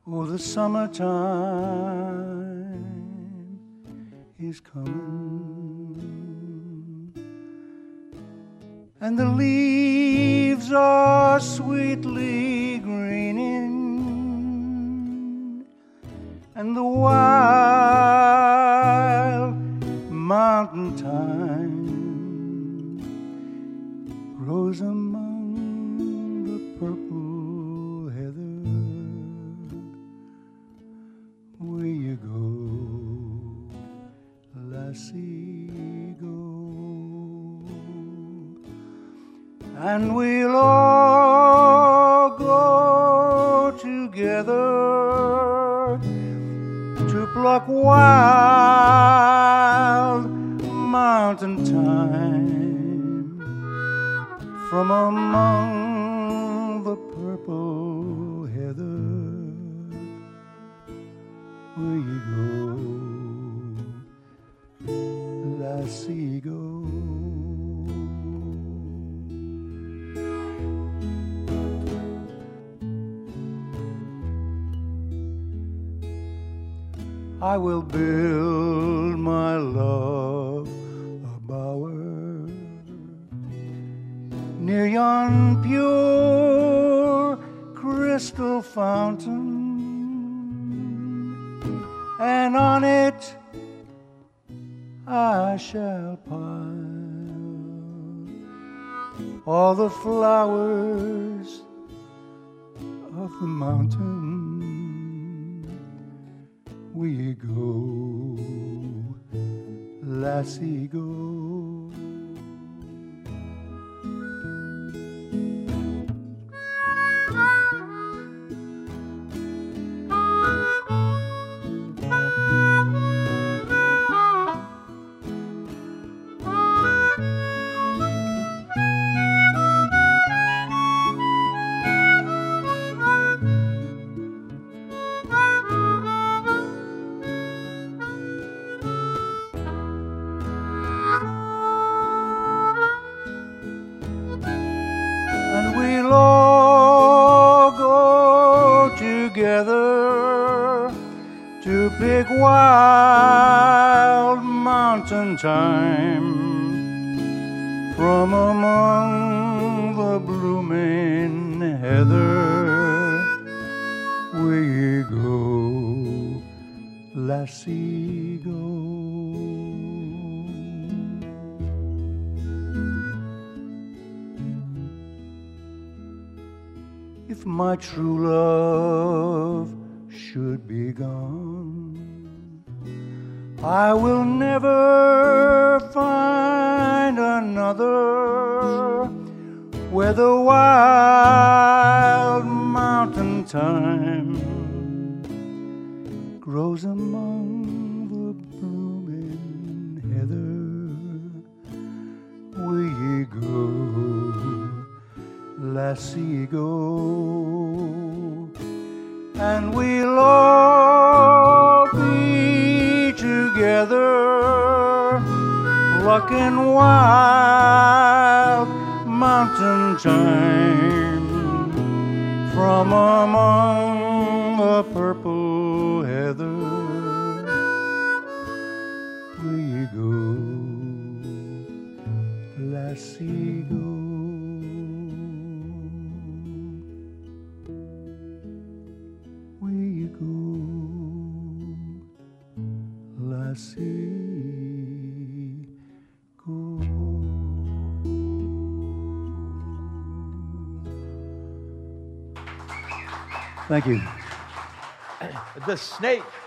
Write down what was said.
Oh, the summertime is coming, and the leaves are sweetly greening, and the wild mountain thyme grows among the purple heather. Where you go, lassie, go, and we'll all go together to pluck wild mountain thyme from among the purple heather. Where you go, lassie, go. I will build my love a bower near yon pure crystal fountain, and on it I shall pile all the flowers of the mountain. We go, lassie, go. Together to pick wild mountain thyme from among the blooming heather. Where you go, lassie, go. If my true love should be gone, I will never find another where the wild mountain thyme grows among the blooming heather. Where you go, lassie, go, and we'll all be together plucking wild mountain thyme from among the purple heather. Where you go, lassie, go. Lassie, go. Thank you. The snake